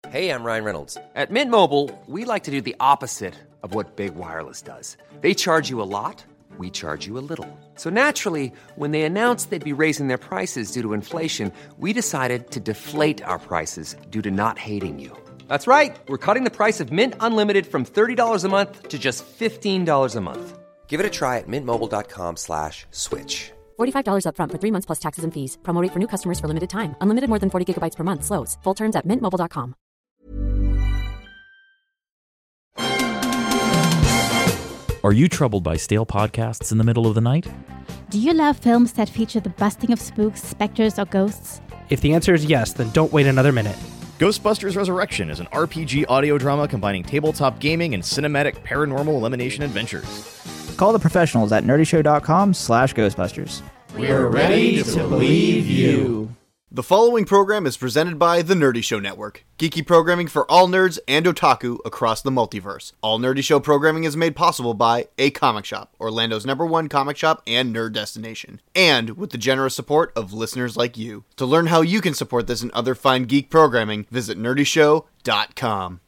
Hey, I'm Ryan Reynolds. At Mint Mobile, we like to do the opposite of what Big Wireless does. They charge you a lot, we charge you a little. So naturally, when they announced they'd be raising their prices due to inflation, we decided to deflate our prices due to not hating you. That's right. We're cutting the price of Mint Unlimited from $30 a month to just $15 a month. Give it a try at mintmobile.com/switch. $45 up front for 3 months plus taxes and fees. Promo rate for new customers for limited time. Unlimited more than 40 gigabytes per month. Slows full terms at mintmobile.com. Are you troubled by stale podcasts in the middle of the night? Do you love films that feature the busting of spooks, specters, or ghosts? If the answer is yes, then don't wait another minute. Ghostbusters Resurrection is an RPG audio drama combining tabletop gaming and cinematic paranormal elimination adventures. Call the professionals at nerdyshow.com/Ghostbusters. We're ready to believe you. The following program is presented by the Nerdy Show Network, geeky programming for all nerds and otaku across the multiverse. All Nerdy Show programming is made possible by A Comic Shop, Orlando's #1 comic shop and nerd destination, and with the generous support of listeners like you. To learn how you can support this and other fine geek programming, visit nerdyshow.com.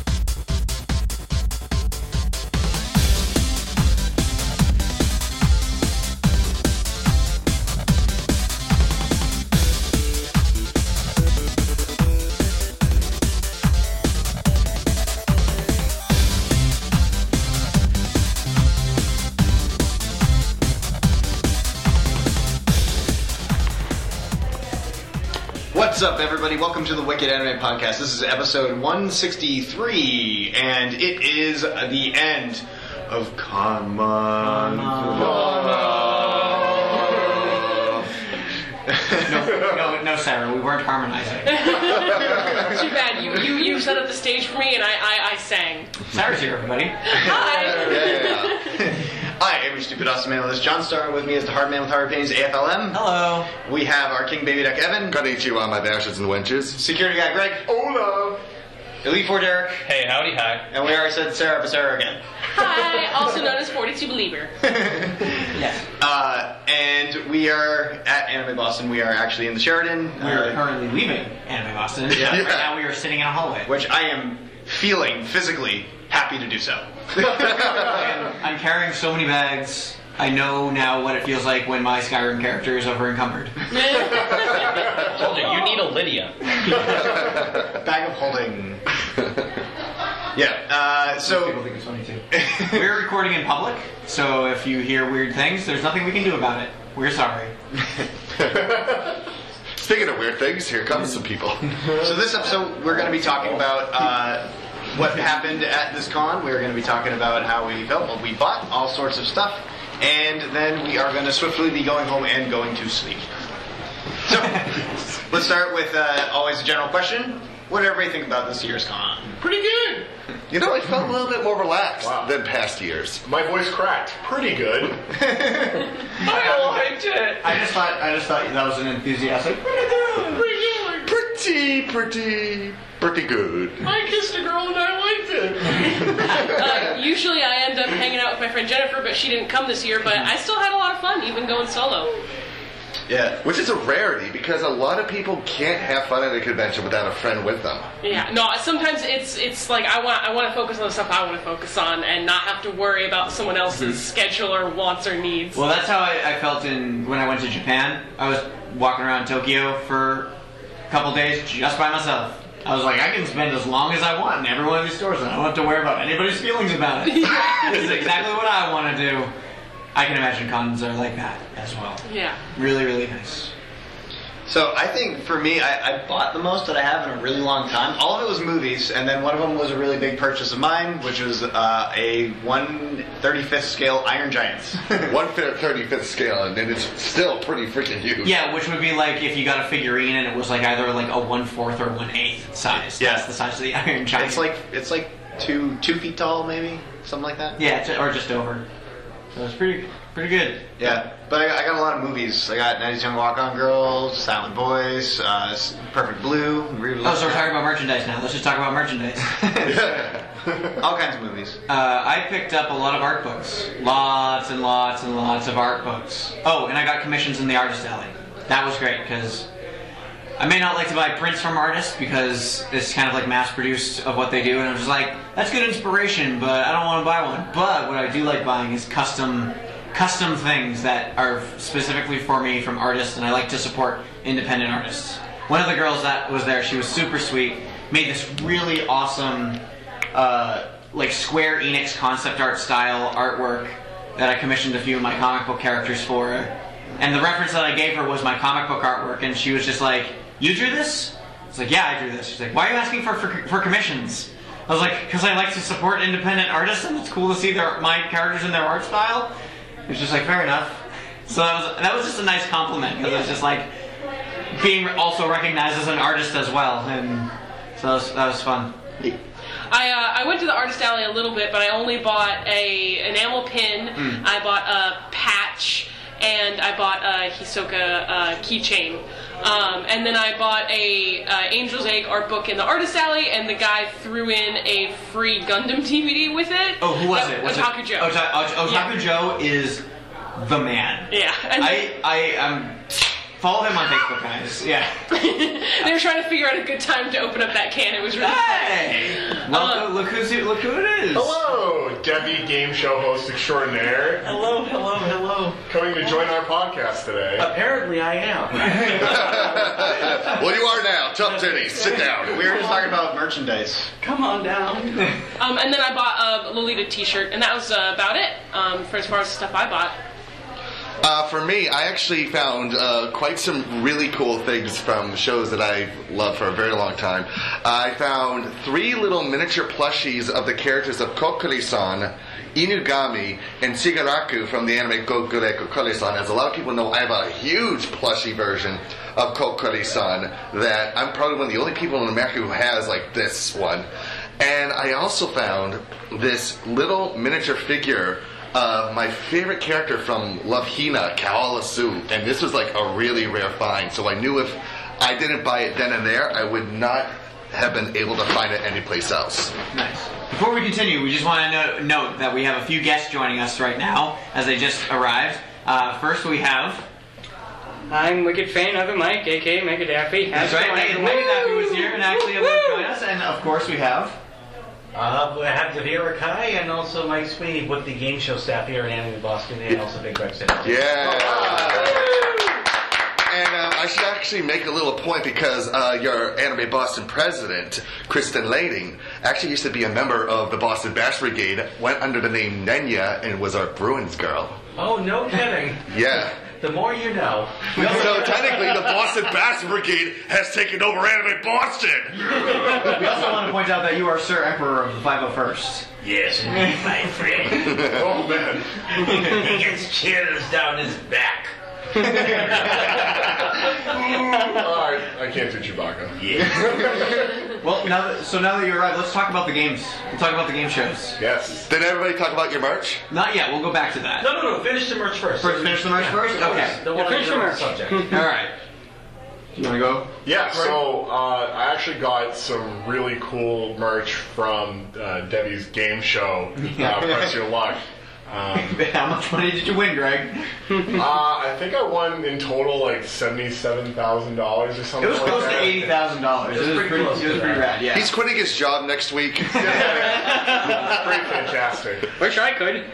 What's up, everybody? Welcome to the Wicked Anime Podcast. This is episode 163, and it is the end of Kanman. No, Sarah, we weren't harmonizing. Too bad. You set up the stage for me, and I sang. Sarah's here, everybody. Hi. Yeah. Hi, every stupid awesome man with us. John Starr with me is the hard man with hard pains, AFLM. Hello. We have our King Baby Duck Evan. Konnichiwa, my dashes and wenches. Security guy Greg. Hola. Elite Four Derek. Hey, howdy, hi. And we already said Sarah Becerra again. Hi, also known as 42 Believer. Yes. And we are at Anime Boston. We are actually in the Sheridan. We're currently leaving Anime Boston. Yeah. Right now we are sitting in a hallway. Which I am feeling physically happy to do so. I'm carrying so many bags. I know now what it feels like when my Skyrim character is over encumbered. I told you, you need a Lydia. Bag of holding. Yeah, so... People think it's funny too. We're recording in public, so if you hear weird things, there's nothing we can do about it. We're sorry. Speaking of weird things, here comes some people. So this episode, we're going to be talking about what happened at this con. We're going to be talking about how we felt, what we bought, all sorts of stuff. And then we are going to swiftly be going home and going to sleep. So, let's start with always a general question. What did everybody think about this year's con? Pretty good. You know, I felt a little bit more relaxed than past years. My voice cracked. Pretty good. I liked it. I just thought that was an enthusiastic. Pretty good. I kissed a girl and I liked it. Usually I end up hanging out with my friend Jennifer, but she didn't come this year, but I still had a lot of fun, even going solo. Yeah. Which is a rarity, because a lot of people can't have fun at a convention without a friend with them. Yeah, no, sometimes it's like I want to focus on the stuff I want to focus on and not have to worry about someone else's schedule or wants or needs. Well, that's how I felt when I went to Japan. I was walking around Tokyo for a couple days just by myself. I was like, I can spend as long as I want in every one of these stores, and I don't have to worry about anybody's feelings about it. This is exactly what I want to do. I can imagine cons are like that as well. Yeah. Really, really nice. So I think for me, I bought the most that I have in a really long time. All of it was movies, and then one of them was a really big purchase of mine, which was a 1/35th scale Iron Giants. 1/35th scale, and then it's still pretty freaking huge. Yeah, which would be like if you got a figurine and it was like either like a 1/4 or 1/8 size. Yeah. That's the size of the Iron Giant. It's like 2 feet tall, maybe something like that. Yeah, or just over. So it's pretty good. Yeah, but I got a lot of movies. I got 90s Young Walk-On Girls, Silent Boys, Perfect Blue. So we're talking about merchandise now. Let's just talk about merchandise. All kinds of movies. I picked up a lot of art books. Lots and lots and lots of art books. Oh, and I got commissions in the artist alley. That was great, because I may not like to buy prints from artists because it's kind of like mass-produced of what they do, and I'm just like, that's good inspiration, but I don't want to buy one. But what I do like buying is custom things that are specifically for me from artists, and I like to support independent artists. One of the girls that was there, she was super sweet, made this really awesome like Square Enix concept art style artwork that I commissioned a few of my comic book characters for. And the reference that I gave her was my comic book artwork, and she was just like, "You drew this?" I was like, "Yeah, I drew this." She's like, "Why are you asking for commissions?" I was like, "Because I like to support independent artists, and it's cool to see my characters in their art style." It's just like, fair enough. So that was just a nice compliment, because it's just like being also recognized as an artist as well, and so that was fun. I went to the artist alley a little bit, but I only bought a enamel pin. I bought a patch, and I bought a Hisoka keychain. And then I bought a Angel's Egg art book in the artist alley, and the guy threw in a free Gundam DVD with it. Oh, who was it? Otaku Joe. Otaku Joe is the man. Yeah. And I follow him on Facebook, guys. Yeah. They were trying to figure out a good time to open up that can. It was really fun. Well, look who it is. Hello, Debbie, game show host extraordinaire. Hello. Coming to join our podcast today. Apparently I am. Well, you are now. Tough titties. Sit down. We were just talking about merchandise. Come on down. And then I bought a Lolita t-shirt, and that was about it for as far as stuff I bought. For me, I actually found quite some really cool things from shows that I've loved for a very long time. I found 3 little miniature plushies of the characters of Kokuri-san, Inugami, and Shigaraku from the anime Gokure Kokuri-san. As a lot of people know, I have a huge plushie version of Kokuri-san that I'm probably one of the only people in America who has like this one. And I also found this little miniature figure my favorite character from Love Hina, Kaola-Su, and this was like a really rare find, so I knew if I didn't buy it then and there, I would not have been able to find it anyplace else. Nice. Before we continue, we just want to note that we have a few guests joining us right now, as they just arrived. First we have... I'm Wicked Fan of Mike, a.k.a. Mega Daffy. That's right, Mega Daffy was here and actually able to join us, and of course we have... I have Devira Kai and also Mike Sweeney with the game show staff here in Anime Boston and also Big Red City. Yeah! And I should actually make a little point because your Anime Boston president, Kristen Lading, actually used to be a member of the Boston Bash Brigade, went under the name Nenya, and was our Bruins girl. Oh, no kidding. Yeah. The more you know. So technically, the Boston Bash Brigade has taken over Anime Boston. We also want to point out that you are Sir Emperor of the 501st. Yes, indeed, my friend. Oh, man. He gets chills down his back. Alright, I can't do Chewbacca. Yeah. Well, now that you're arrived, let's talk about the games. We'll talk about the game shows. Yes. Did everybody talk about your merch? Not yet. We'll go back to that. No. Finish the merch first. Finish the merch first? Okay. Finish the merch. Subject. All right. You want to go? Yeah, so I actually got some really cool merch from Debbie's game show, Press Your Luck. How much money did you win, Greg? I think I won in total like $77,000 or something. It was close to $80,000. It was pretty rad. Yeah. He's quitting his job next week. Pretty fantastic. Wish I could.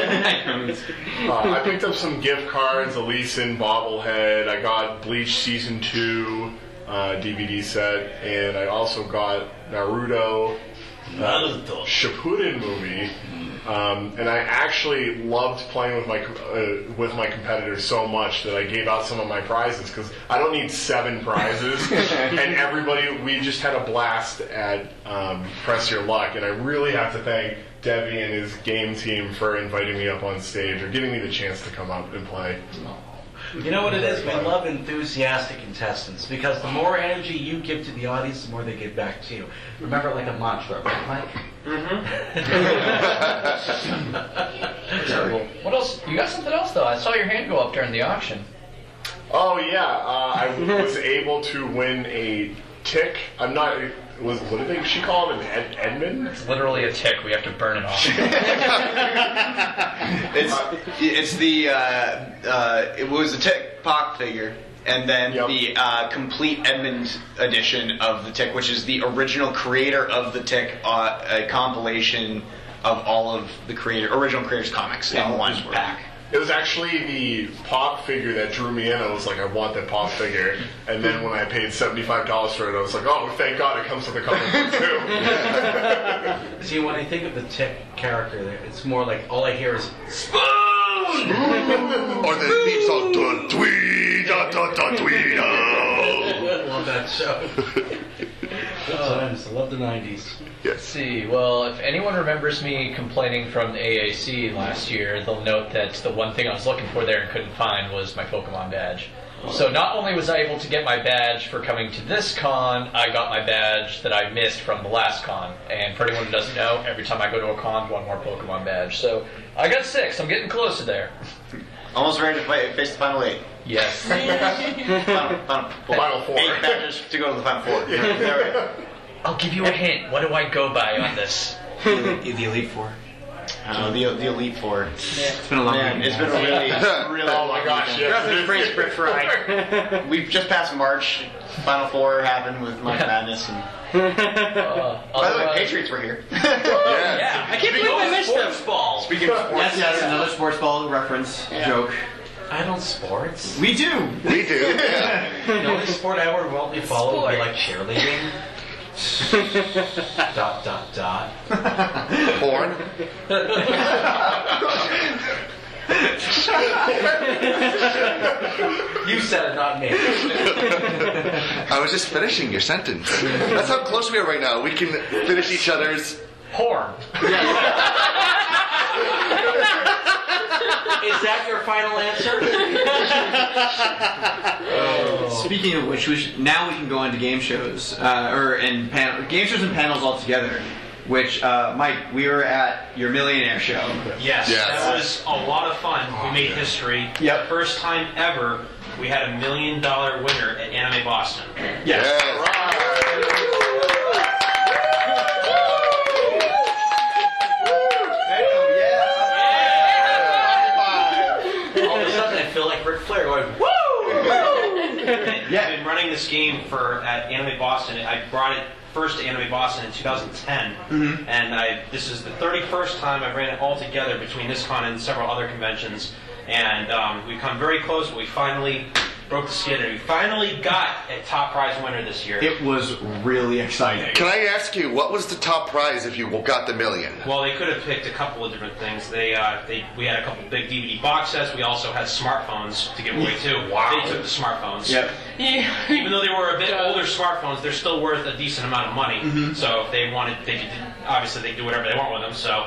I picked up some gift cards, a Lee Sin bobblehead. I got Bleach Season 2 DVD set, and I also got Naruto Shippuden movie. And I actually loved playing with my competitors so much that I gave out some of my prizes because I don't need 7 prizes. And we just had a blast at Press Your Luck, and I really have to thank Debbie and his game team for inviting me up on stage or giving me the chance to come up and play. You know what it is? We love enthusiastic contestants because the more energy you give to the audience, the more they give back to you. Remember, like a mantra, right, Mike? Mm-hmm. What else? You got something else, though. I saw your hand go up during the auction. Oh, yeah. I was able to win a tick. I'm not... What did she call it? An Edmund? It's literally a tick. We have to burn it off. It was a tick pock figure. and then the complete Edmund edition of the Tick, which is the original creator of the Tick, a compilation of all of the original creators' comics in one pack. It was actually the pop figure that drew me in. I was like, I want that pop figure. And then when I paid $75 for it, I was like, oh, thank God it comes with a comic book too. See, when I think of the Tick character, it's more like all I hear is spoon, or the theme song, dun tweed, dun dun dun tweed. I love that show. Good times. I love the 90s. Let's see. Well, if anyone remembers me complaining from the AAC last year, they'll note that the one thing I was looking for there and couldn't find was my Pokemon badge. So not only was I able to get my badge for coming to this con, I got my badge that I missed from the last con. And for anyone who doesn't know, every time I go to a con, one more Pokemon badge. So I got 6. I'm getting closer there. Almost ready to face the Final 8. Yes. Final 4. 8 badges to go to the Final 4. I'll give you a hint. What do I go by on this? The Elite Four. The Elite Four. It's been a long weekend. It's been a really oh my gosh, yes. We've just passed March. Final 4 happened with March Madness. And by the way, Patriots were here. Yeah. I can't believe I missed them. Ball. Speaking of sports. Yes, another sports ball reference joke. I don't sports. We do. We do. Yeah. The only sport I would remotely follow would be like cheerleading. ... Porn. You said it, not me. I was just finishing your sentence. That's how close we are right now. We can finish each other's porn. Is that your final answer? Speaking of which, now we can go into game shows, game shows and panels all together. Which, Mike, we were at your Millionaire show. Yes, that was a lot of fun. We made history. Yep. First time ever, we had $1 million winner at Anime Boston. Yes. All of a sudden, I feel like Ric Flair going, woo! I've been running this game at Anime Boston. I brought it first to Anime Boston in 2010, and this is the 31st time I've ran it all together between this con and several other conventions, and we've come very close, but we finally broke the skid, and we finally got a top prize winner this year. It was really exciting. Can I ask you, what was the top prize if you got the $1 million? Well, they could have picked a couple of different things. We had a couple big DVD box sets. We also had smartphones to give away too. Wow. They took the smartphones. Yep. Even though they were a bit older smartphones, they're still worth a decent amount of money. So if they wanted, they could obviously they do whatever they want with them. So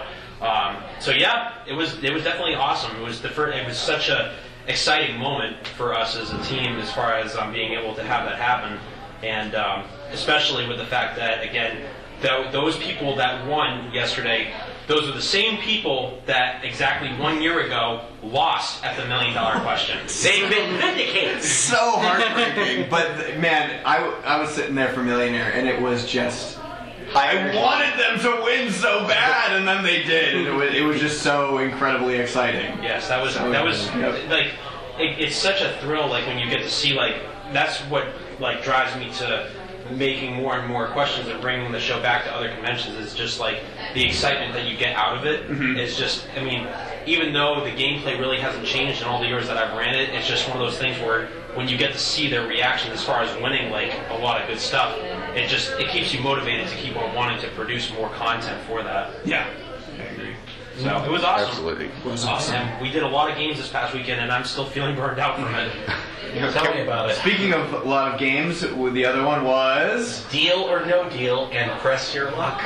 yeah, it was definitely awesome. It was such a exciting moment for us as a team as far as being able to have that happen, and especially with the fact that, again, those people that won yesterday, those are the same people that exactly 1 year ago lost at the $1 million question. They've been vindicated. So heartbreaking. But man, I was sitting there for Millionaire, and it was just, I wanted them to win so bad, and then they did. It was just so incredibly exciting. Yes, that was like, it's such a thrill, like when you get to see, like, that's what like drives me to making more and more questions and bringing the show back to other conventions. Is just like the excitement that you get out of it. It's just, I mean, even though the gameplay really hasn't changed in all the years that I've ran it, it's just one of those things where when you get to see their reaction as far as winning like a lot of good stuff, it keeps you motivated to keep on wanting to produce more content for that. Yeah, I agree. So it was awesome. Absolutely. It was awesome. And we did a lot of games this past weekend, and I'm still feeling burned out from it. Tell me about it. Speaking of a lot of games, the other one was Deal or No Deal and Press Your Luck.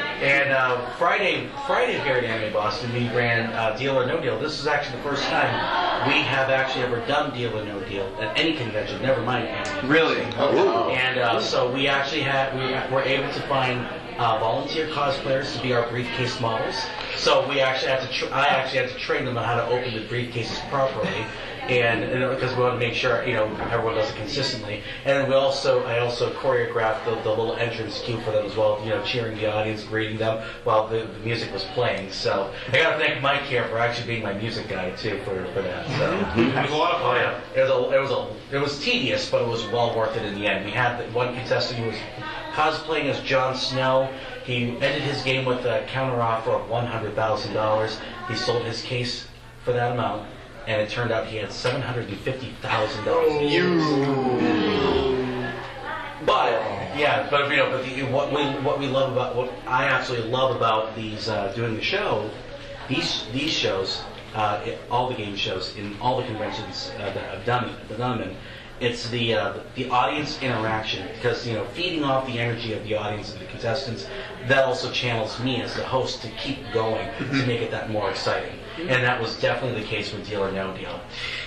And Friday here at Anime Boston, we ran Deal or No Deal. This is actually the first time we have actually ever done Deal or No Deal at any convention, never mind anime. Really? And so we actually were able to find volunteer cosplayers to be our briefcase models. So we actually I actually had to train them on how to open the briefcases properly. and because we want to make sure everyone does it consistently. And then I also choreographed the little entrance cue for them as well, cheering the audience, greeting them while the music was playing. So I got to thank Mike here for actually being my music guy too for that. So it was a lot of fun. It was tedious, but it was well worth it in the end. We had one contestant who was cosplaying as Jon Snow. He ended his game with a counter offer of $100,000. He sold his case for that amount, and it turned out he had $750,000. But what I absolutely love about these doing the show, these shows, all the game shows in all the conventions that I've done them in. It's the audience interaction, because feeding off the energy of the audience and the contestants, that also channels me as the host to keep going to make it that more exciting. And that was definitely the case with Deal or No Deal.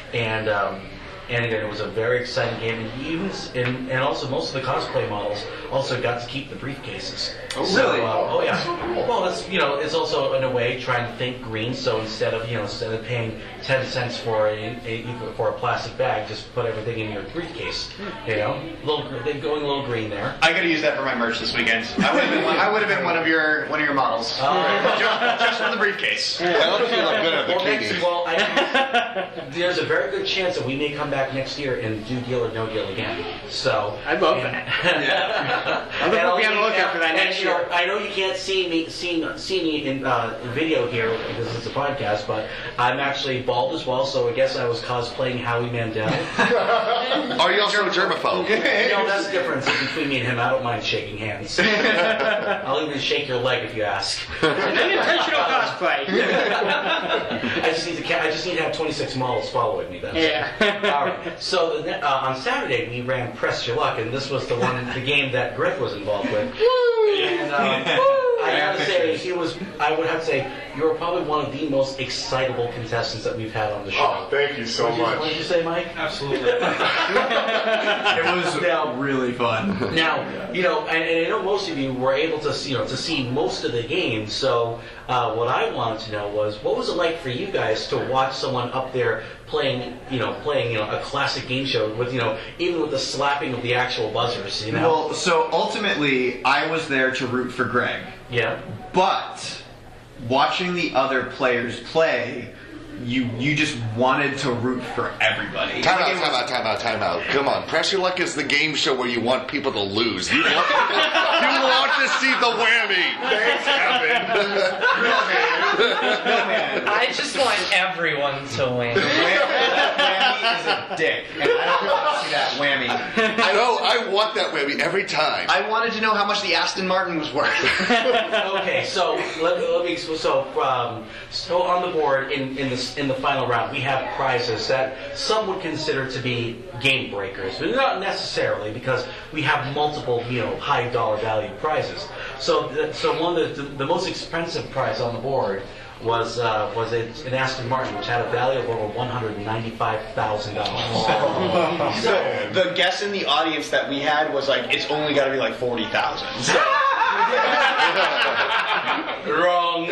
And again, it was a very exciting game, and also most of the cosplay models also got to keep the briefcases. Oh, really? Oh yeah. Well, it's also in a way trying to think green. So instead of paying 10 cents for a plastic bag, just put everything in your briefcase. Going a little green there. I got to use that for my merch this weekend. I would have been one of your models. Just for the briefcase. I don't feel I'm good at bikini. There's a very good chance that we may come back next year and do Deal or No Deal again. So I'd love that. I'm going to be on the lookout for that next year. I know you can't see me in video here because it's a podcast, but I'm actually bald as well, so I guess I was cosplaying Howie Mandel. Are you also a germaphobe? That's the difference between me and him. I don't mind shaking hands. I'll even shake your leg if you ask. Unintentional cosplay. I just need to have 26 models following me. That's all right. So on Saturday we ran Press Your Luck, and this was the game that Griff was involved with. And I have to say, I would have to say, you were probably one of the most excitable contestants that we've had on the show. Oh, thank you so much. What did you say, Mike? Absolutely. It was really fun. Now, and I know most of you were able to see most of the games. So what I wanted to know was, what was it like for you guys to watch someone up there playing a classic game show with even with the slapping of the actual buzzers? Well, so ultimately, I was there to root for Greg. Yeah. But watching the other players play, you just wanted to root for everybody. Time out. Come on. Press Your Luck is the game show where you want people to lose. You want to see the whammy. Thanks, Evan. No, man. I just want everyone to win. Whammy is a dick, and I don't want to see that whammy. I want that whammy every time. I wanted to know how much the Aston Martin was worth. Okay, so so on the board in the final round, we have prizes that some would consider to be game breakers, but not necessarily, because we have multiple high dollar value prizes. So one of the most expensive prize on the board was an Aston Martin, which had a value of over $195,000. So the guess in the audience that we had was like, it's only got to be like 40,000. Wrong.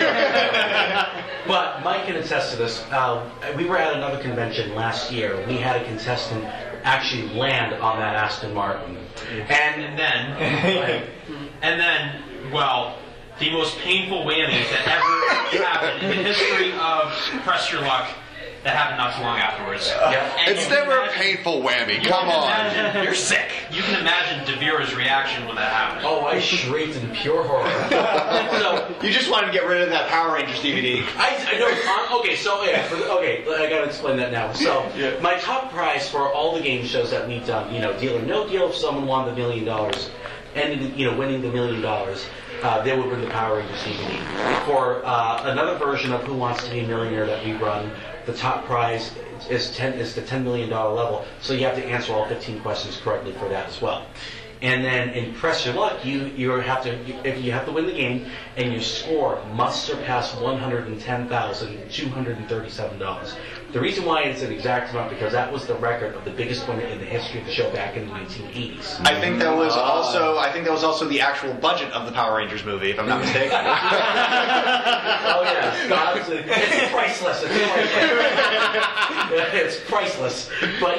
But Mike can attest to this. We were at another convention last year. We had a contestant actually land on that Aston Martin, and then, well, the most painful whammies that ever happened in the history of Press Your Luck. That happened not too long afterwards. It's never a painful whammy. Come on. You're sick. You can imagine Devera's reaction when that happened. Oh, I shrieked in pure horror. So you just wanted to get rid of that Power Rangers DVD. I know. Okay, I gotta explain that now. So my top prize for all the game shows that we've done, Deal or No Deal, if someone won the $1 million, and winning the $1 million. They would win the Power Rangers DVD. For another version of Who Wants to Be a Millionaire that we run, the top prize is the $10 million level, so you have to answer all 15 questions correctly for that as well. And then in Press Your Luck, you have to win the game, and your score must surpass $110,237. The reason why it's an exact amount because that was the record of the biggest winner in the history of the show back in the 1980s. I think that was also the actual budget of the Power Rangers movie, if I'm not mistaken. Oh yeah, it's priceless. It's priceless. But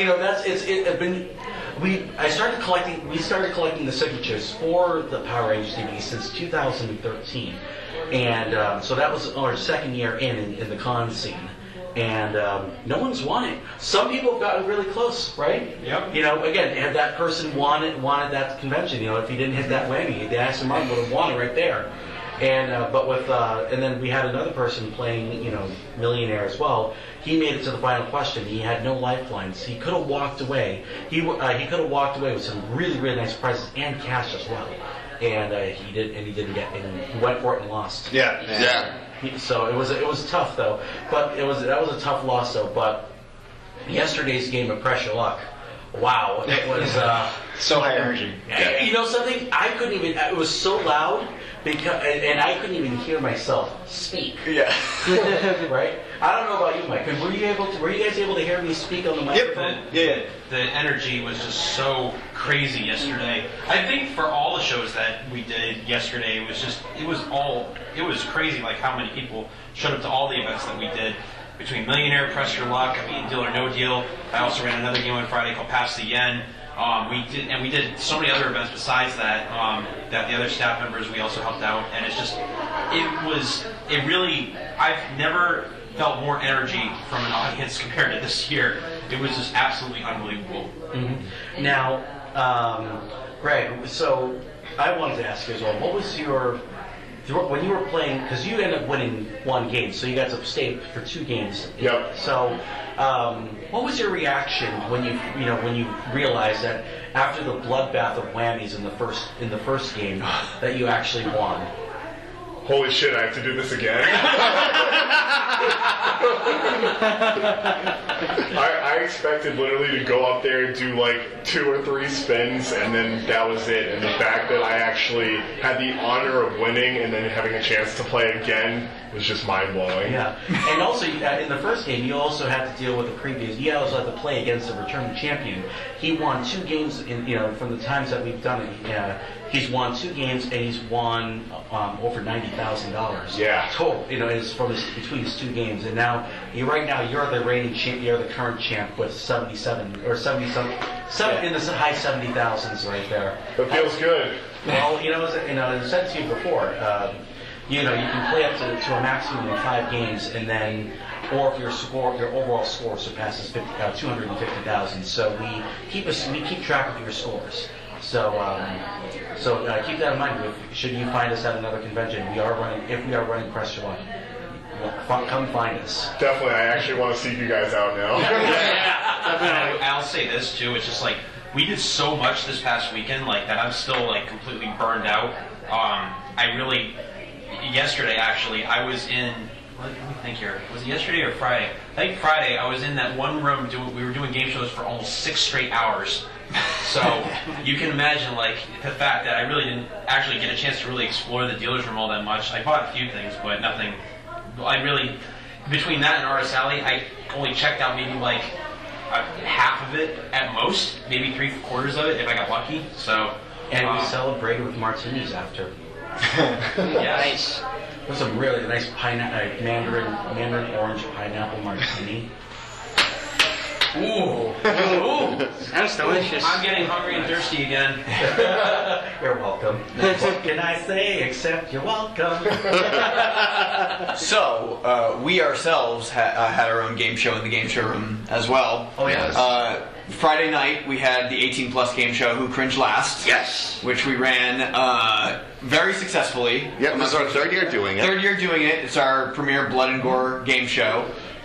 we started collecting the signatures for the Power Rangers DVD since 2013, and so that was our second year in the con scene. And no one's won it. Some people have gotten really close, right? Yep. Again, had that person wanted that convention, if he didn't hit that whammy, the Aston Martin would have won it right there. And and then we had another person playing, Millionaire as well. He made it to the final question. He had no lifelines. He could have walked away. He could have walked away with some really, really nice prizes and cash as well. And he didn't get. And he went for it and lost. Yeah. So it was tough though. But that was a tough loss though. But yesterday's game of Press Your Luck. Wow, it was so high energy. You know something? I couldn't even. It was so loud. And I couldn't even hear myself speak. Yeah. Right? I don't know about you, Mike. Were you guys able to hear me speak on the microphone? Yep. The energy was just so crazy yesterday. I think for all the shows that we did yesterday, it was crazy. Like how many people showed up to all the events that we did. Between Millionaire, Press Your Luck, Deal or No Deal. I also ran another game on Friday called Pass the Yen. We did so many other events besides that, that the other staff members, we also helped out, and I've never felt more energy from an audience compared to this year. It was just absolutely unbelievable. Mm-hmm. Now, Greg, so I wanted to ask you as well, what was when you were playing, because you ended up winning one game, so you got to stay for 2 games. Yep. So, what was your reaction when you realized that after the bloodbath of whammies in the first game that you actually won? Holy shit, I have to do this again? I expected literally to go up there and do like 2 or 3 spins, and then that was it. And the fact that I actually had the honor of winning and then having a chance to play again was just mind-blowing. Yeah, and also in the first game, you also had to deal with you also had to play against a returning champion. He won 2 games from the times that we've done it. He's won 2 games and he's won over $90,000. Yeah. Total, between his 2 games, and now you're the reigning champ. You're the current champ with 77 or 70-something, in the high 70,000s right there. It feels good. Well, as I said to you before, you can play up to a maximum of 5 games, and then, or if your overall score surpasses 250,000. So we keep track of your scores. So keep that in mind. Should you find us at another convention, if we are running Press Your Luck, come find us. Definitely, I actually want to seek you guys out now. Yeah. I'll say this too. It's just like we did so much this past weekend, like that. I'm still like completely burned out. Yesterday actually, I was in. Let me think here. Was it yesterday or Friday? I think Friday. I was in that one room. We were doing game shows for almost 6 straight hours. So you can imagine, like, the fact that I really didn't actually get a chance to really explore the dealer's room all that much. I bought a few things, but nothing. Between that and Artist Alley, I only checked out maybe like half of it at most, maybe 3/4 of it if I got lucky. So, and we celebrated with martinis after. Yes. It was a really nice mandarin orange pineapple martini. Ooh, sounds delicious. I'm getting hungry and thirsty again. You're welcome. What can I say except you're welcome? So, we ourselves had our own game show in the game show room as well. Oh, yes. Friday night, we had the 18-plus game show, Who Cringed Last? Yes. Which we ran very successly. Yep, this is our 3rd year doing it. 3rd year doing it. It's our premier Blood and Gore game show.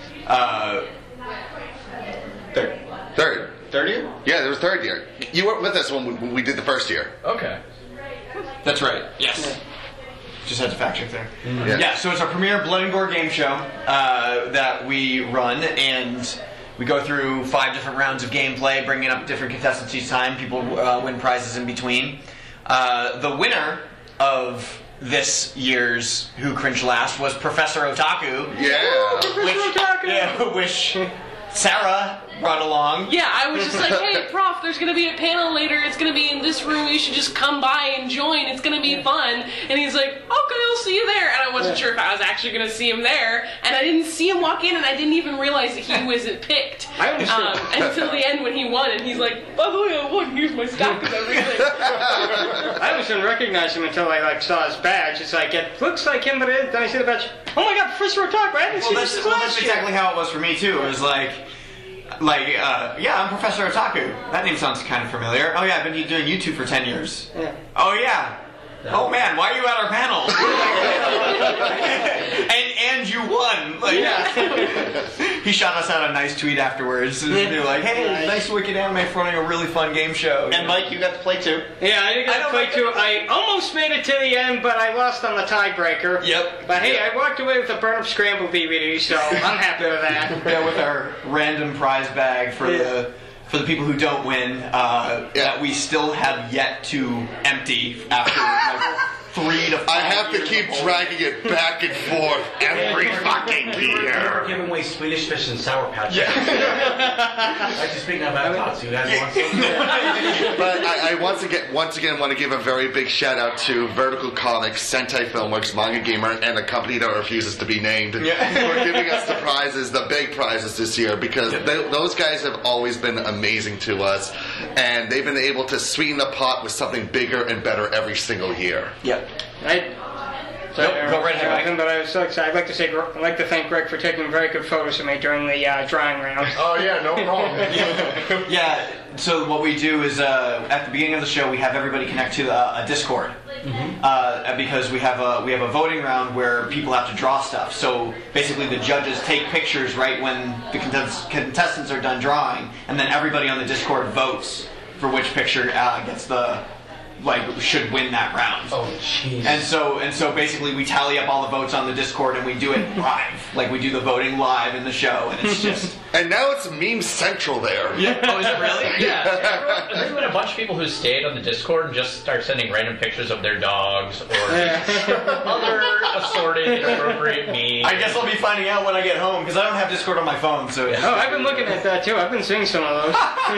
Third year? Yeah, there was 3rd year. You weren't with us when we did the 1st year. Okay. That's right. Yes. Yeah. Just had to fact check there. Mm-hmm. Yeah, so it's our premier Blood and Gore game show that we run, and We go through 5 different rounds of gameplay, bringing up different contestants each time. People win prizes in between. The winner of this year's Who Cringed Last was Professor Otaku. Which Sarah brought along. Yeah, I was just like, hey, Prof, there's going to be a panel later. It's going to be in this room. You should just come by and join. It's going to be fun. And he's like, okay, I'll see you there. And I wasn't sure if I was actually going to see him there. And I didn't see him walk in, and I didn't even realize that he wasn't picked until the end when he won. And he's like, by the way, I won. Here's my stack of everything. I didn't recognize him until I saw his badge. It's like, it looks like him, but then I see the badge. Oh my God, Professor Otaku! I haven't seen this since last that's year. exactly how it was for me too. It was yeah, I'm Professor Otaku. That name sounds kind of familiar. Oh yeah, I've been doing YouTube for 10 years. Yeah. Oh yeah. Oh man, why are you at our panel? and you won. He shot us out a nice tweet afterwards. They were like, hey, nice Wicked Anime for running a really fun game show. And Mike, you got to play too. Yeah, I got to play too. I almost made it to the end, but I lost on the tiebreaker. Yep. But hey, I walked away with a Burn Up Scramble DVD, so I'm happy with that. Yeah, with our random prize bag for the people who don't win, that we still have yet to empty after 3 to 5 I have to years keep of dragging it back and forth every fucking year. We're giving away Swedish Fish and Sour Patch. Actually, speaking of thoughts, you guys want something? But I once again want to give a very big shout out to Vertical Comics, Sentai Filmworks, Manga Gamer, and a company that refuses to be named for giving us the prizes, the big prizes this year, because those guys have always been amazing to us, and they've been able to sweeten the pot with something bigger and better every single year. Yep. Go right ahead, but I was so excited. I'd like to thank Greg for taking very good photos of me during the drawing round. Oh yeah, no problem. Yeah. So what we do is at the beginning of the show we have everybody connect to a Discord because we have a voting round where people have to draw stuff. So basically the judges take pictures right when the contestants are done drawing, and then everybody on the Discord votes for which picture gets the. Should win that round. Oh, jeez. And so basically we tally up all the votes on the Discord and we do it live. We do the voting live in the show, and it's just... And now it's Meme Central there. Yeah. Oh, is it really? Yeah. There's been a bunch of people who stayed on the Discord and just start sending random pictures of their dogs or other assorted inappropriate memes. I guess I'll be finding out when I get home, because I don't have Discord on my phone, so... Oh, I've been looking at that too. I've been seeing some of those.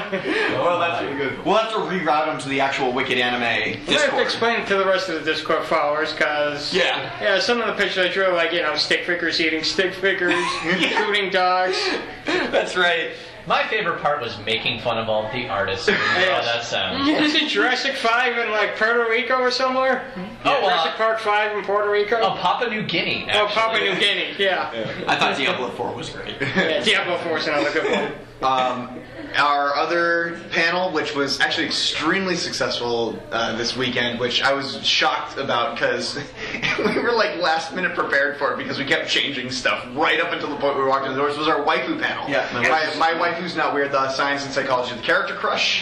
Well, that's really good. We'll have to reroute them to the actual Wicked Anime Discord. I have to explain it to the rest of the Discord followers, because some of the pictures I drew, stick figures eating stick figures, shooting dogs. That's right. My favorite part was making fun of all the artists. How that sounds. Is it Jurassic 5 in Puerto Rico or somewhere? Jurassic Park 5 in Puerto Rico? Oh, Papua New Guinea. Actually. Oh, Papua New Guinea. Yeah. I thought Diablo 4 was great. Yeah, Diablo 4 is another good one. Our other panel, which was actually extremely successful this weekend, which I was shocked about because we were last minute prepared for it because we kept changing stuff right up until the point we walked in the doors, was our waifu panel. Yeah, my waifu's not weird, the Science and Psychology of the Character Crush.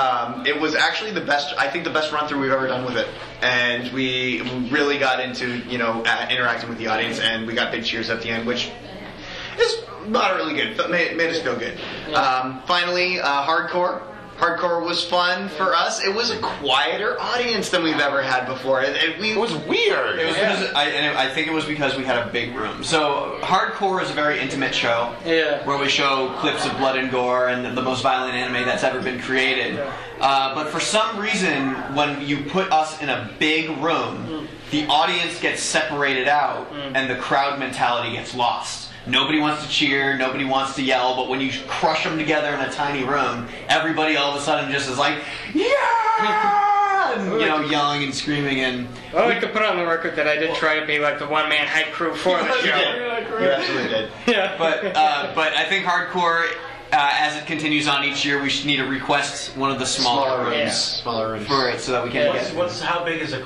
It was actually the best run through we've ever done with it, and we really got into interacting with the audience, and we got big cheers at the end, which is moderately good, but made us feel good. Finally, Hardcore. Hardcore was fun for us. It was a quieter audience than we've ever had before. It was weird. It was because I think it was because we had a big room. So Hardcore is a very intimate show where we show clips of blood and gore and the most violent anime that's ever been created. But for some reason, when you put us in a big room, the audience gets separated out and the crowd mentality gets lost. Nobody wants to cheer, nobody wants to yell, but when you crush them together in a tiny room, everybody all of a sudden just is like, yeah! And, yelling and screaming. And I'd like to put on the record that I did try to be the one-man hype crew for the show. You absolutely did. Yeah. But I think Hardcore, as it continues on each year, we should need to request one of the smaller rooms for it so that we can how big is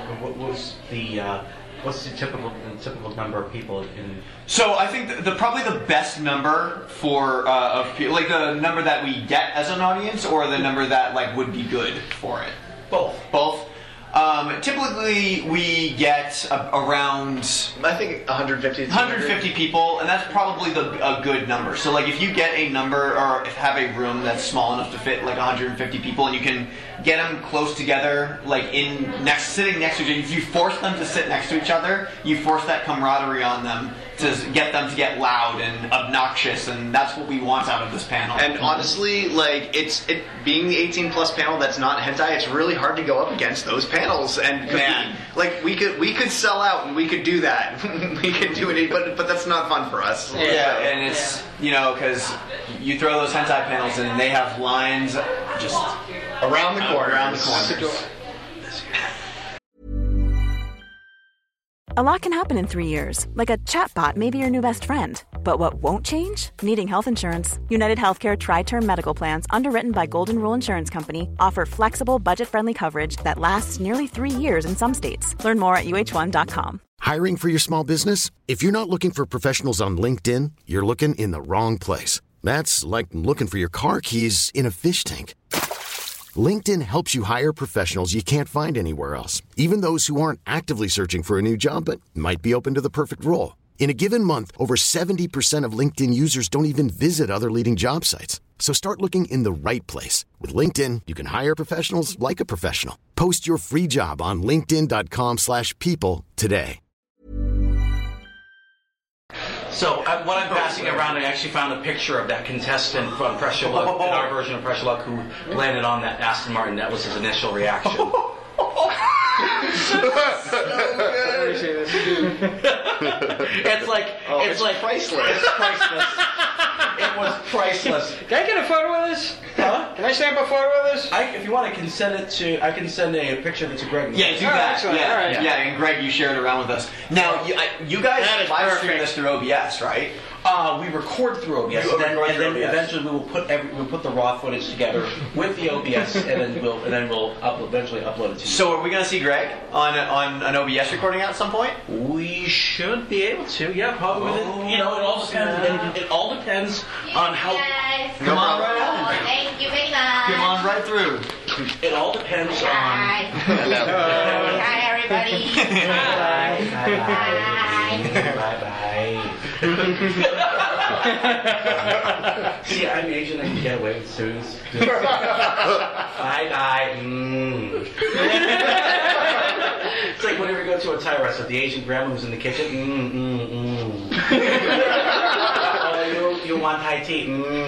what's the typical number of people in? So I think probably the best number for of people, the number that we get as an audience, or the number that would be good for it. Both. Typically, we get around, I think 150 people, and that's probably a good number. So, like, if you get a number or have a room that's small enough to fit like 150 people, and you can get them close together, like sitting next to each other. If you force them to sit next to each other, you force that camaraderie on them to get them to get loud and obnoxious, and that's what we want out of this panel. And honestly, like it being the 18 plus panel that's not hentai, it's really hard to go up against those panels. And we could sell out and we could do that. We could do it, but that's not fun for us. Yeah, and it's because you throw those hentai panels and they have lines just around the corners. A lot can happen in 3 years, like a chatbot may be your new best friend. But what won't change? Needing health insurance. United Healthcare Tri-Term Medical Plans, underwritten by Golden Rule Insurance Company, offer flexible, budget-friendly coverage that lasts nearly 3 years in some states. Learn more at uh1.com. Hiring for your small business? If you're not looking for professionals on LinkedIn, you're looking in the wrong place. That's like looking for your car keys in a fish tank. LinkedIn helps you hire professionals you can't find anywhere else, even those who aren't actively searching for a new job but might be open to the perfect role. In a given month, over 70% of LinkedIn users don't even visit other leading job sites. So start looking in the right place. With LinkedIn, you can hire professionals like a professional. Post your free job on linkedin.com/people today. So what I'm passing around, I actually found a picture of that contestant from Pressure Luck, in our version of Pressure Luck, who landed on that Aston Martin. That was his initial reaction. It's like priceless. It's priceless. It was priceless. Can I get a photo of this? Huh? Can I snap a photo of this? If you want, I can send a picture of it to Greg. Yeah, do that. Yeah, and Greg, you share it around with us. Now, you guys live stream this through OBS, right? We record through OBS, and then eventually we will put the raw footage together with the OBS, and then we'll eventually upload it to you. So, are we going to see Greg on an OBS recording at some point? We should be able to. Yeah, probably. It all depends. It all depends on how. Come on right on. Thank you very much. Come on right through. It all depends on. Hello. Hi, everybody. Bye. Bye. See, I'm Asian. I can get away with students. Bye. It's like whenever you go to a Thai restaurant, the Asian grandma who's in the kitchen. Oh, you want Thai tea?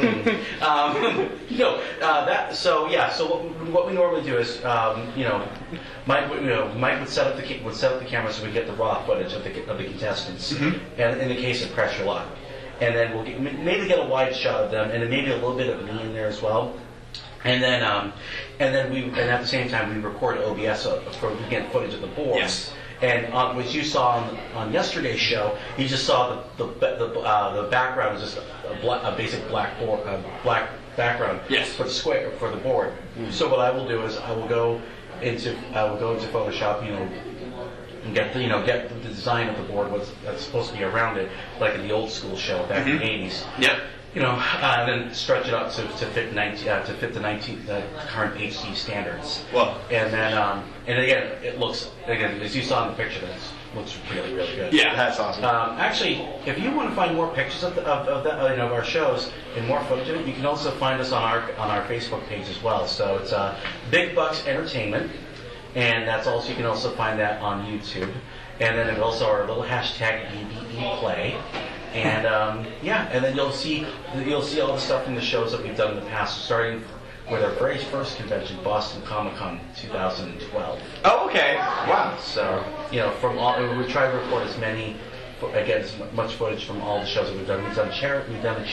So what we normally do is, Mike would set up the camera so we get the raw footage of the contestants, and in the case of Pressure Luck, and then we'll maybe get a wide shot of them, and then maybe a little bit of me in there as well, and then at the same time we record OBS for we get footage of the boards. Yes. And what you saw on yesterday's show, you just saw the background was just a basic black background for the square for the board. So what I will do is I will go into Photoshop, and get the design of the board that's supposed to be around it, like in the old school show back in the 80s. Yep. And then stretch it up to fit the current HD standards. Well, and then and again, it looks as you saw in the picture, it looks really, really good. Yeah, that's awesome. Actually, if you want to find more pictures of our shows and more footage of it, you can also find us on our Facebook page as well. So it's Big Bucks Entertainment, and that's also you can also find that on YouTube. And then also our little hashtag EBEplay. And and then you'll see all the stuff from the shows that we've done in the past, starting with our very first convention, Boston Comic-Con 2012. Oh, okay. Wow. So from all we try to record as much footage from all the shows that we've done. We've done a charity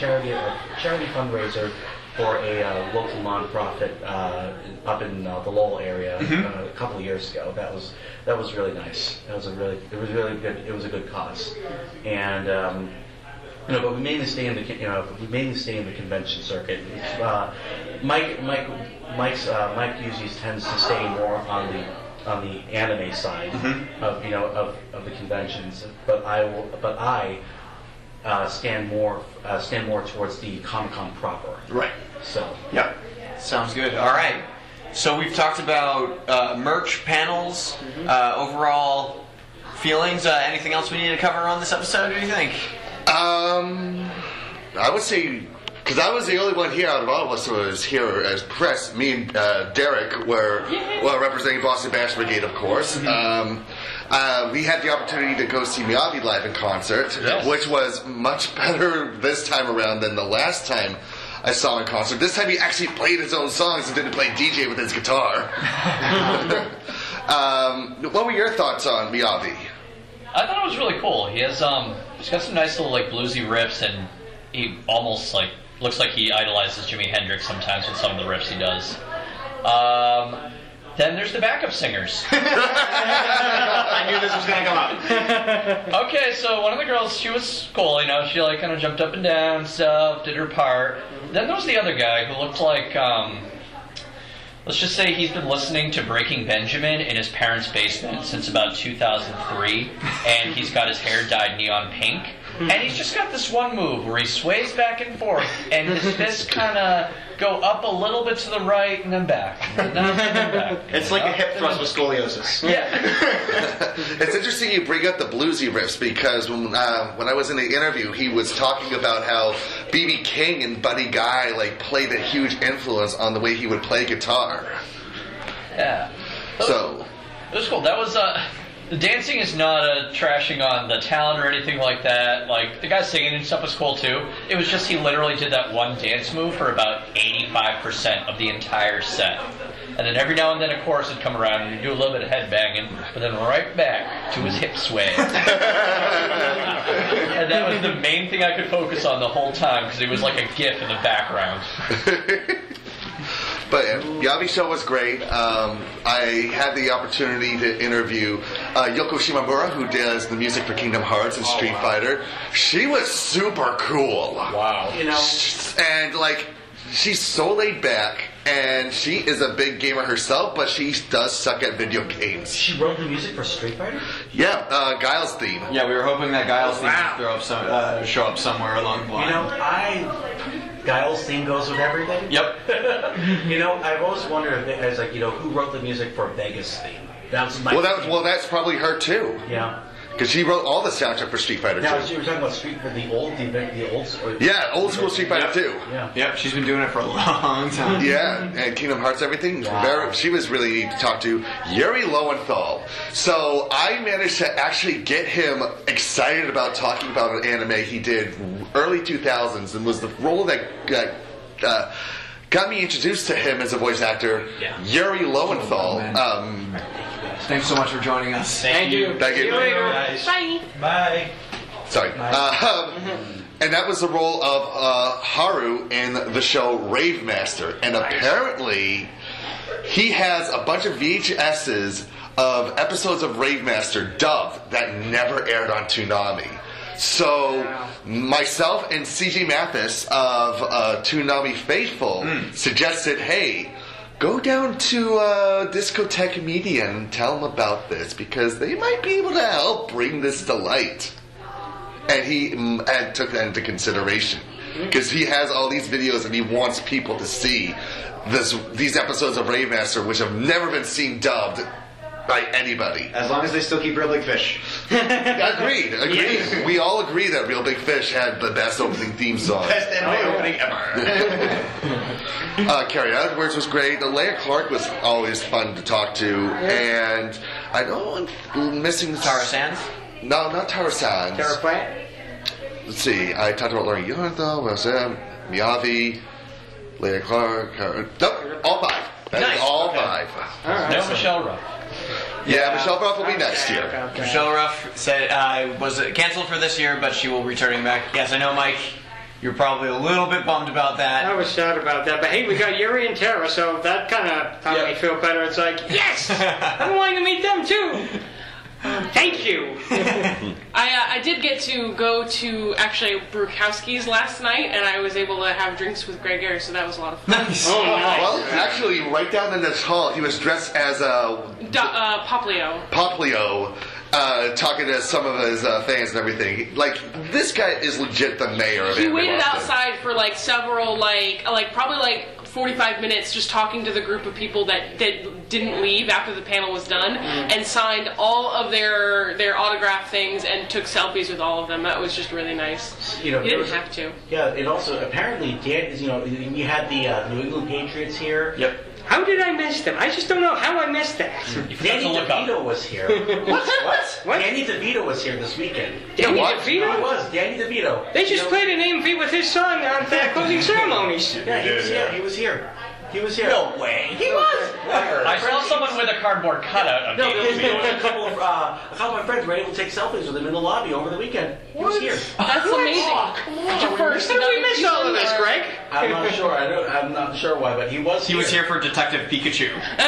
fundraiser for a local nonprofit up in the Lowell area a couple of years ago. That was really nice. It was really good. It was a good cause, and but we mainly stay in the convention circuit. Mike usually tends to stay more on the anime side of the conventions, but I stand more towards the Comic-Con proper. Right. So. Yep. Sounds good. All right. So we've talked about merch, panels, overall feelings. Anything else we need to cover on this episode? What do you think? I would say, because I was the only one here out of all of us who was here as press. Me and Derek were representing Boston Bash Brigade, of course. We had the opportunity to go see Miyavi live in concert, which was much better this time around than the last time I saw him in concert. This time he actually played his own songs and didn't play DJ with his guitar. What were your thoughts on Miyavi? I thought it was really cool. He's got some nice little like bluesy riffs, and he almost like looks like he idolizes Jimi Hendrix sometimes with some of the riffs he does. Then there's the backup singers. I knew this was going to come up. Okay, so one of the girls, she was cool, you know, she like kind of jumped up and down and stuff, did her part. Then there was the other guy who looked like, let's just say he's been listening to Breaking Benjamin in his parents' basement since about 2003, and he's got his hair dyed neon pink. And he's just got this one move where he sways back and forth, and his fists kind of go up a little bit to the right and then back. And then back. It's like a hip thrust with scoliosis. Yeah. It's interesting you bring up the bluesy riffs, because when I was in the interview, he was talking about how B.B. King and Buddy Guy like played a huge influence on the way he would play guitar. Yeah. It was cool. That was the dancing is not a trashing on the talent or anything like that. Like, the guy singing and stuff was cool too. It was just he literally did that one dance move for about 85% of the entire set. And then every now and then a chorus would come around and he'd do a little bit of head banging, but then right back to his hip sway. And that was the main thing I could focus on the whole time, because it was like a gif in the background. But Miyavi's show was great. I had the opportunity to interview Yoko Shimomura, who does the music for Kingdom Hearts and Street Fighter. She was super cool. Wow. You know, and like, she's so laid back, and she is a big gamer herself, but she does suck at video games. She wrote the music for Street Fighter? Yeah, Guile's theme. Yeah, we were hoping that Guile's theme would show up somewhere along the line. You know, Guile's theme goes with everything. Yep. You know, I've always wondered if it's like, you know, who wrote the music for Vegas theme? That's my that's probably her too. Yeah. Because she wrote all the soundtrack for Street Fighter 2. Now, you were talking about the old school Street Fighter 2. Yeah. Yep, she's been doing it for a long time. Yeah, and Kingdom Hearts, everything. Wow. She was really neat to talk to. Yuri Lowenthal. So I managed to actually get him excited about talking about an anime he did early 2000s, and was the role that got me introduced to him as a voice actor. Yeah. Yuri Lowenthal. Thanks so much for joining us. Thank you. Thank you. See you later. Bye. Bye. Sorry. And that was the role of Haru in the show Rave Master. And apparently, he has a bunch of VHSs of episodes of Rave Master dubbed that never aired on Toonami. So, myself and CJ Mathis of Toonami Faithful suggested, hey, go down to Discotheque Media and tell them about this, because they might be able to help bring this to light. And he took that into consideration, because he has all these videos and he wants people to see these episodes of Rave Master, which have never been seen dubbed by anybody. As long as they still keep Real Big Fish. Agreed. Yes. We all agree that Real Big Fish had the best opening theme song. Best anime opening ever. Carrie Edwards was great. Leia Clark was always fun to talk to. And I know I'm missing... Tara Sands? No, not Tara Sands. Tara Platt? Let's see. I talked about Lauren Yonathan, Miyavi, Leia Clark. Nope, all five. That is all five. All right. No Michelle Ruff. Yeah, Michelle Ruff will be next year. Okay. Michelle Ruff said was canceled for this year, but she will be returning back. Yes, I know, Mike. You're probably a little bit bummed about that. I was sad about that, but hey, we got Yuri and Tara, so that kind of made me feel better. It's like, yes, I'm wanting to meet them too. Thank you. I did get to go to actually Brukowski's last night, and I was able to have drinks with Greg Ayers, so that was a lot of fun. Nice. Oh, nice. Well, actually, right down in this hall, he was dressed as Poplio. Poplio, talking to some of his fans and everything. Like, this guy is legit the mayor of He Anime waited Boston. outside for like several, like probably like 45 minutes just talking to the group of people that didn't leave after the panel was done, and signed all of their autograph things and took selfies with all of them. That was just really nice. You didn't have to. Yeah, and also apparently, we had the New England Patriots here. Yep. How did I miss them? I just don't know how I missed that. Danny DeVito was here. What? Danny DeVito was here this weekend. Danny DeVito? He was. Danny DeVito. They just played an AMV with his son on the closing ceremonies. Yeah, he was here. He was here. No way. He was. I saw someone with a cardboard cutout of there was Danny a couple of my friends were able to take selfies with him in the lobby over the weekend. He was here. That's amazing. First, did we miss all of this, Greg? I'm not sure. I'm not sure why, but he was here. He was here for Detective Pikachu.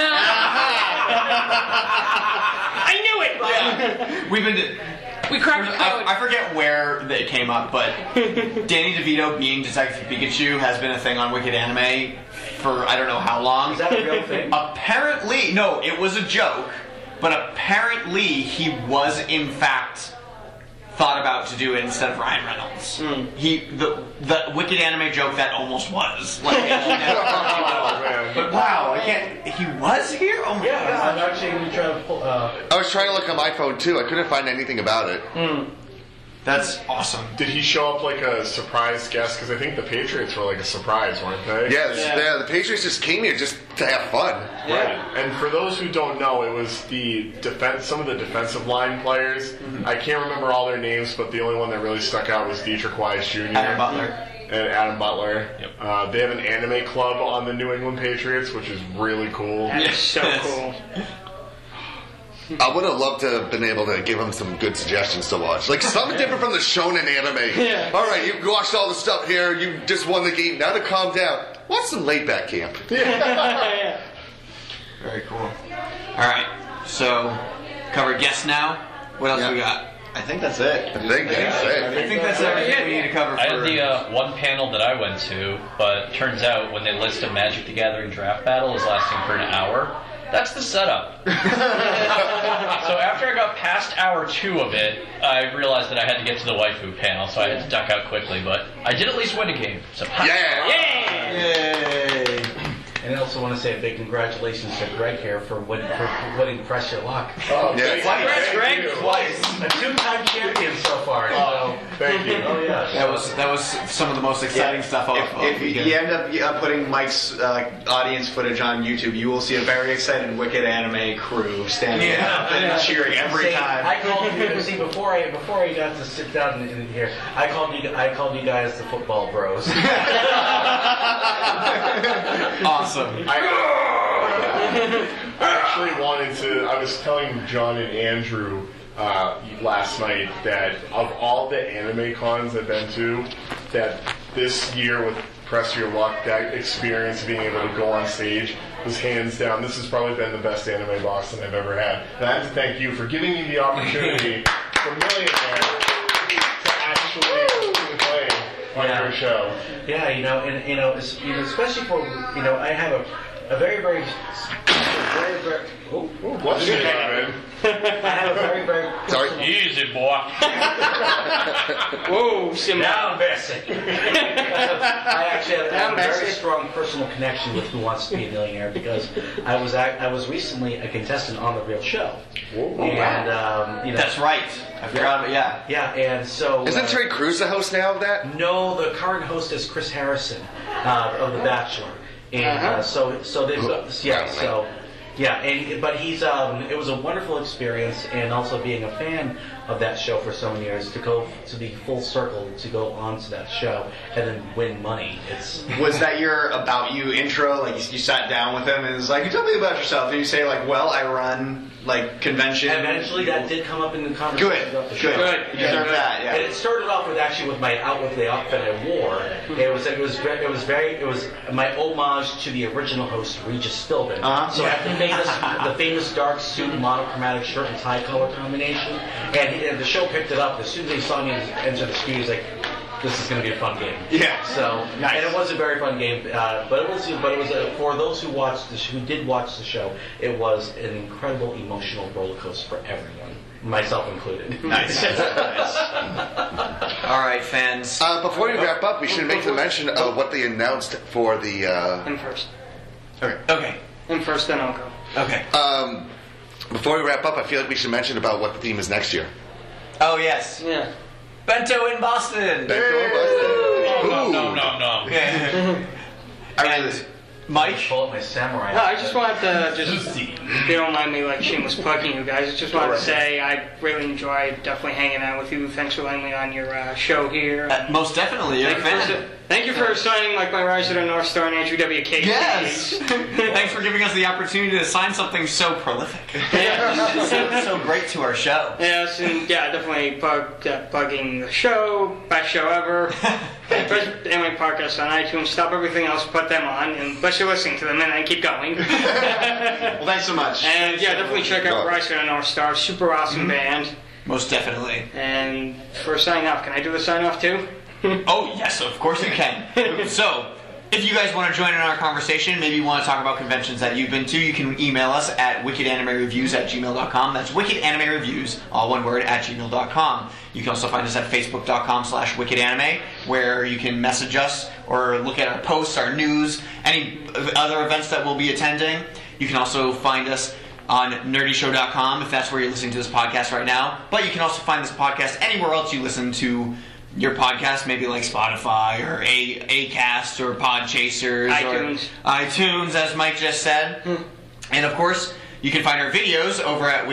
I knew it! Yeah. We cracked the code. I forget where it came up, but Danny DeVito being Detective Pikachu has been a thing on Wicked Anime for I don't know how long. Is that a real thing? Apparently, no, it was a joke, but apparently he was in fact thought about to do it instead of Ryan Reynolds. The Wicked Anime joke that almost was. Like, but wow, he was here? Oh my god. I'm actually going to try to pull... I was trying to look on my phone too. I couldn't find anything about it. That's awesome. Did he show up like a surprise guest? Because I think the Patriots were like a surprise, weren't they? Yeah, the Patriots just came here just to have fun. Right. And for those who don't know, it was some of the defensive line players. I can't remember all their names, but the only one that really stuck out was Dietrich Wise Jr. And Adam Butler. Yep. They have an anime club on the New England Patriots, which is really cool. That's so cool. I would have loved to have been able to give him some good suggestions to watch. Like, something different from the shonen anime. Yeah. All right, you watched all the stuff here. You just won the game. Now to calm down, watch some laid back camp. Yeah. Very cool. All right, so cover guests now. What else we got? I think that's it. I think that's everything we need to cover. I had the one panel that I went to, but turns out when they listed Magic the Gathering draft battle is lasting for an hour. That's the setup. So after I got past hour 2 of it, I realized that I had to get to the waifu panel, so I had to duck out quickly. But I did at least win a game. So Yay! And I also want to say a big congratulations to Greg here for winning Press Your Luck. Oh, yeah. Twice, Greg. Twice. A 2-time champion so far. Oh, thank you. Oh, yeah. That was some of the most exciting stuff. If you end up putting Mike's audience footage on YouTube, you will see a very excited Wicked Anime crew standing up and cheering every time. I called you. See, before I got to sit down in here, I called you guys the football bros. Awesome. I actually wanted to. I was telling John and Andrew last night that of all the anime cons I've been to, that this year with Press Your Luck, that experience of being able to go on stage was hands down. This has probably been the best Anime Boston I've ever had. And I have to thank you for giving me the opportunity for Millionaire to actually play on your show. Yeah, especially for I have a very what's your name, man? I have a very sorry. Easy, boy. Whoa, Simon. Now I'm messing. I actually have a very strong personal connection with Who Wants to Be a Millionaire because I was recently a contestant on the real show. And that's right. I forgot about Yeah, and so isn't Terry Crews the host now of that? No, the current host is Chris Harrison of The Bachelor, and so they've got but he's it was a wonderful experience, and also being a fan of that show for so many years to go to the full circle to go on to that show and then win money. Was that your About You intro? Like you sat down with him and it was like, tell me about yourself. And you say like, well, I run like convention. Eventually, that did come up in the conversation. Good. You deserve that. Yeah. And it started off with my the outfit I wore. It was my homage to the original host Regis Philbin. So I made the famous dark suit, monochromatic shirt and tie color combination, and the show picked it up. As soon as they saw me enter the studio, he's like, this is going to be a fun game. Yeah. So nice. And it was a very fun game, but it was for those who did watch the show, it was an incredible emotional roller coaster for everyone, myself included. Nice. All right, fans. Before we wrap up, we should make the mention of what they announced for the. Him first. Okay. Him first, then I'll go. Okay. Before we wrap up, I feel like we should mention about what the theme is next year. Oh yes. Yeah. Bento in Boston. Bento in Boston. No. And Mike? Pull up my samurai. No, I just wanted to if you don't mind me like shameless plugging you guys, I just wanted to say I really enjoyed definitely hanging out with you. Thanks for letting me on your show here. Most definitely, you're a fan. Thank you for signing like my Rise of the North Star and Andrew WK. Yes. Thanks for giving us the opportunity to sign something so prolific. so great to our show. Yes, and yeah, definitely plugging the show, best show ever. Best anime podcast on iTunes. Stop everything else, put them on, and unless you're listening to them, and then keep going. Well, thanks so much. And yeah, definitely check out Rise of the North Star. Super awesome band. Most definitely. And for a sign off, can I do the sign off too? Oh, yes, of course you can. So, if you guys want to join in our conversation, maybe you want to talk about conventions that you've been to, you can email us at wickedanimereviews@gmail.com. That's wickedanimereviews, all one word, @gmail.com. You can also find us at facebook.com/wickedanime, where you can message us or look at our posts, our news, any other events that we'll be attending. You can also find us on nerdyshow.com if that's where you're listening to this podcast right now. But you can also find this podcast anywhere else you listen to your podcast, maybe like Spotify or Acast or Podchasers or iTunes, as Mike just said. And of course, you can find our videos over at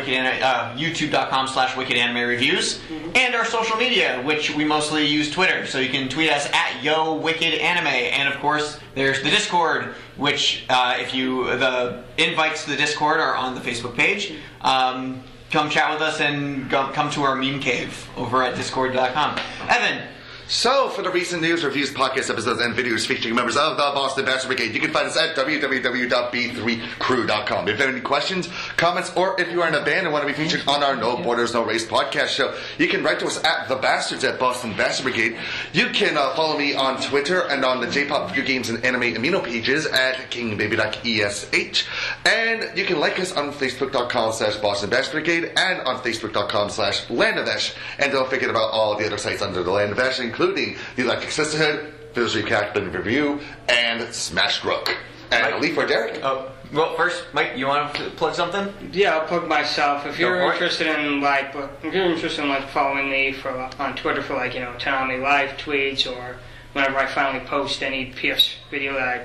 youtube.com/wickedanimereviews and our social media, which we mostly use Twitter. So you can tweet us at YoWickedAnime. And of course, there's the Discord, which the invites to the Discord are on the Facebook page. Come chat with us and come to our meme cave over at discord.com. Evan. So, for the recent news, reviews, podcast episodes, and videos featuring members of the Boston Bastard Brigade, you can find us at www.b3crew.com. If you have any questions, comments, or if you are in a band and want to be featured on our No Borders, No Race podcast show, you can write to us at @Boston Bastard Brigade. You can follow me on Twitter and on the J-Pop Video Games and Anime Amino pages at KingBaby.esh. And you can like us on Facebook.com/Boston Bastard Brigade and on Facebook.com/Land of Esh. And don't forget about all the other sites under the Land of Esh, including the Electric Sisterhood, Visual Captain Review, and Smash Rook. And Leaf or Derek? Well, first, Mike, you want to plug something? Yeah, I'll plug myself. If you're interested in following me on Twitter for Tanami Live tweets, or whenever I finally post any PS video that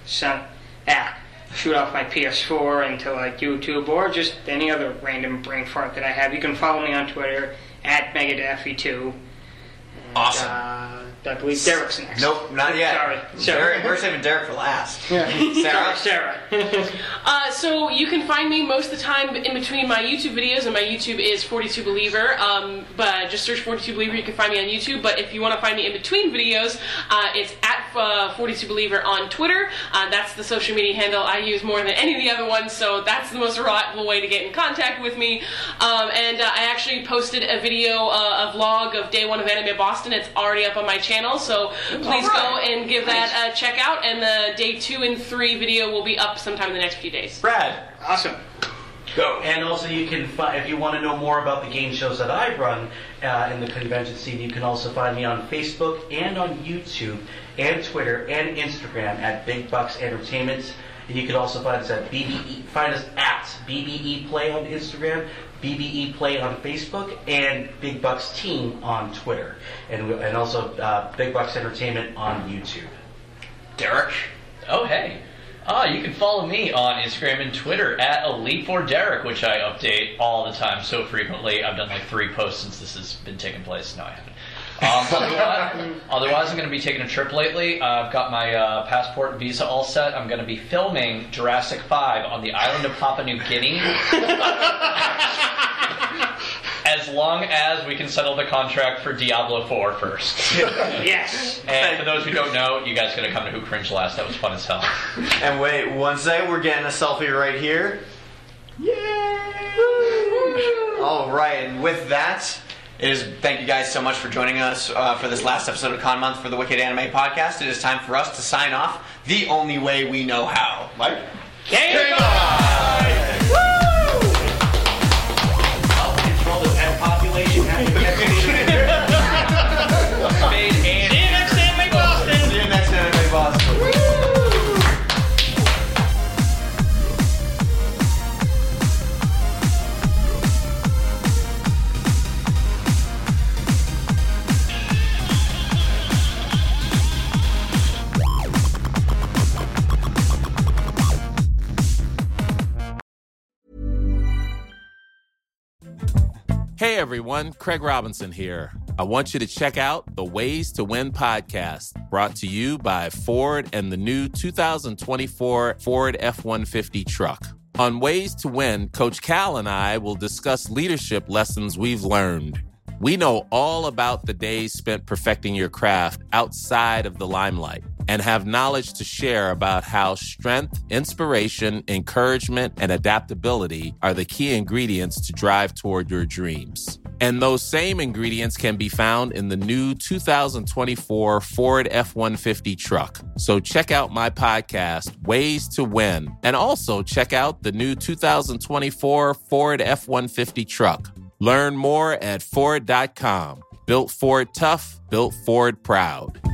I shoot off my PS4 into YouTube, or just any other random brain fart that I have, you can follow me on Twitter at Megadaffy2. Awesome. I believe Derek's next. Nope, not yet. Sorry. We're saving Derek for last. Yeah. Sarah. So you can find me most of the time in between my YouTube videos, and my YouTube is 42 Believer. But just search 42 Believer, you can find me on YouTube. But if you want to find me in between videos, it's at 42 Believer on Twitter. That's the social media handle I use more than any of the other ones, so that's the most reliable way to get in contact with me. And I actually posted a video, a vlog of Day 1 of Anime Boston. It's already up on my channel, so please go and give that a check out. And the Day 2 and 3 video will be up sometime in the next few days. Brad. Awesome. Go. And also you can if you want to know more about the game shows that I run in the convention scene, you can also find me on Facebook and on YouTube and Twitter and Instagram at Big Bucks Entertainment. And you can also find us at BBE Play on Instagram, BBE Play on Facebook, and Big Bucks Team on Twitter, and also Big Bucks Entertainment on YouTube. Derek. Oh, hey. You can follow me on Instagram and Twitter at Elite4Derek, which I update all the time so frequently. I've done 3 posts since this has been taking place. No, I haven't. Otherwise, I'm going to be taking a trip lately. I've got my passport and visa all set. I'm going to be filming Jurassic 5 on the island of Papua New Guinea. As long as we can settle the contract for Diablo 4 first. Yes. And for those who don't know, you guys going to come to Who Cringed Last. That was fun as hell. And wait, one second, we're getting a selfie right here. Yay! All right, and with that, thank you guys so much for joining us for this last episode of Con Month for the Wicked Anime Podcast. It is time for us to sign off the only way we know how. Mike? K-Bye! Woo! Control the pet population. Hey everyone, Craig Robinson here. I want you to check out the Ways to Win podcast, brought to you by Ford and the new 2024 Ford F-150 truck. On Ways to Win, Coach Cal and I will discuss leadership lessons we've learned. We know all about the days spent perfecting your craft outside of the limelight and have knowledge to share about how strength, inspiration, encouragement, and adaptability are the key ingredients to drive toward your dreams. And those same ingredients can be found in the new 2024 Ford F-150 truck. So check out my podcast, Ways to Win, and also check out the new 2024 Ford F-150 truck. Learn more at Ford.com. Built Ford tough, built Ford proud.